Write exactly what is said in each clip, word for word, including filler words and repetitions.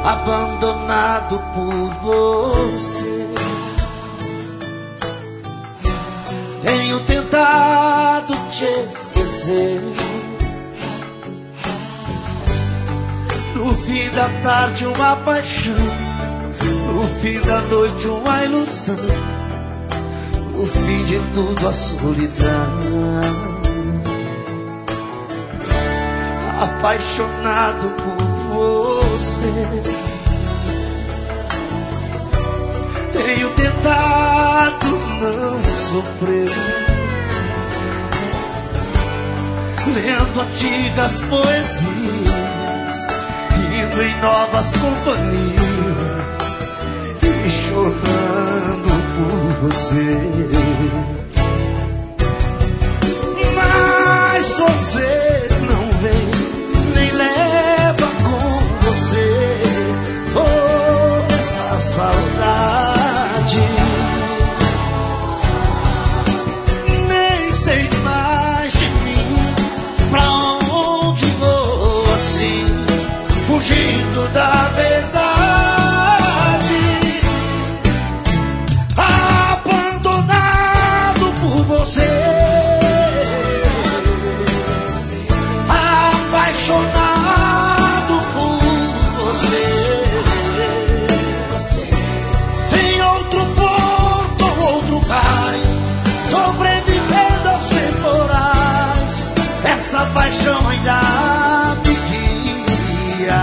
abandonado por você. Tenho tentado te esquecer. No fim da tarde uma paixão, no fim da noite uma ilusão, no fim de tudo a solidão. Apaixonado por você, tenho tentado não sofrer, lendo antigas poesias, indo em novas companhias e chorando por você. Mas você não vem, nem leva com você toda essa saudade. Nem sei mais de mim, pra onde vou assim, fugindo da verdade. Abandonado por você, apaixonado por você. Tem outro porto ou outro cais, sobrevivendo aos temporais. Essa paixão ainda me guia.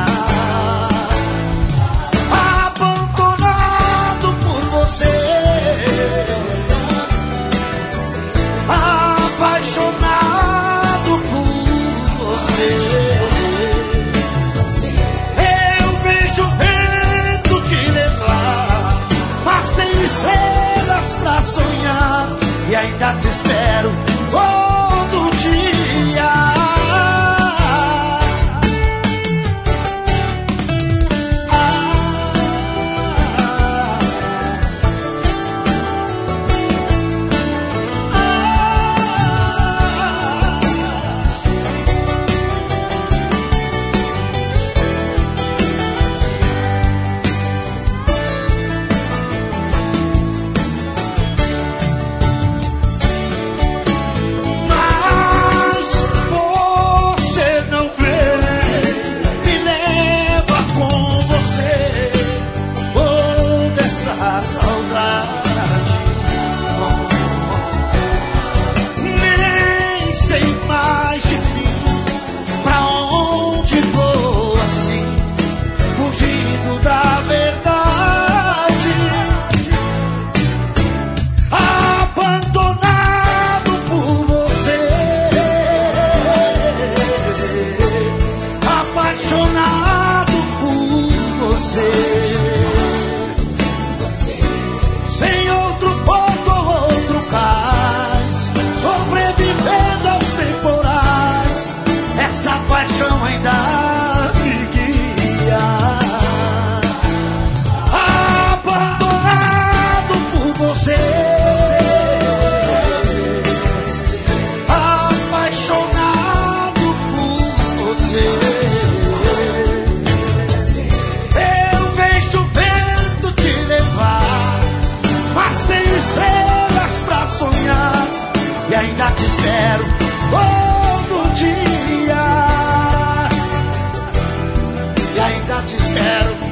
Abandonado por você, apaixonado por você. Eu vejo o vento te levar, mas tenho estrelas pra sonhar e ainda te espero todo dia. Sem outro porto ou outro cais, sobrevivendo aos temporais. Essa paixão ainda me guia. Abandonado por você, apaixonado por você. E ainda te espero todo dia. E ainda te espero